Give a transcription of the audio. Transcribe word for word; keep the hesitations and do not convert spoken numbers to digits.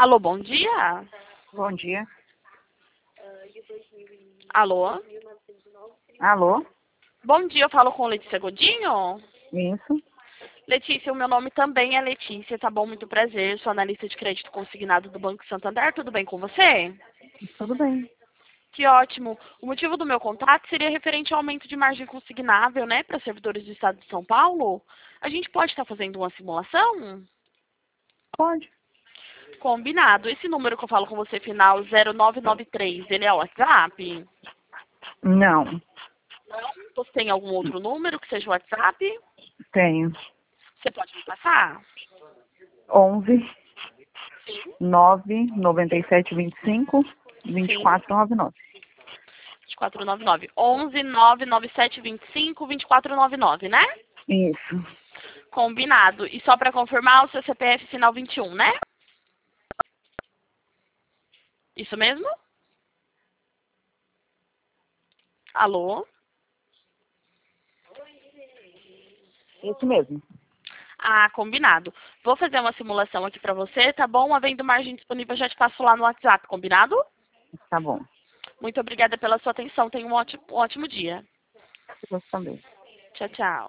Alô, bom dia. Bom dia. Alô. Alô? Bom dia, eu falo com Letícia Godinho. Isso. Letícia, o meu nome também é Letícia, tá bom? Muito prazer. Sou analista de crédito consignado do Banco Santander. Tudo bem com você? Tudo bem. Que ótimo. O motivo do meu contato seria referente ao aumento de margem consignável, né, para servidores do Estado de São Paulo. A gente pode estar fazendo uma simulação? Pode. Combinado. Esse número que eu falo com você, final zero nove nove três, ele é o WhatsApp? Não. Você tem algum outro número que seja o WhatsApp? Tenho. Você pode me passar? onze, Sim. nove, noventa e sete, vinte e cinco, vinte e Sim. quatro, noventa e nove. vinte e quatro noventa e nove. onze, nove nove sete, vinte e cinco, vinte e quatro noventa e nove, né? Isso. Combinado. E só para confirmar, o seu C P F final vinte e um, né? Isso mesmo? Alô? Isso mesmo. Ah, combinado. Vou fazer uma simulação aqui para você, tá bom? Havendo margem disponível, já te passo lá no WhatsApp, combinado? Tá bom. Muito obrigada pela sua atenção. Tenha um ótimo, um ótimo dia. Você também. Tchau, tchau.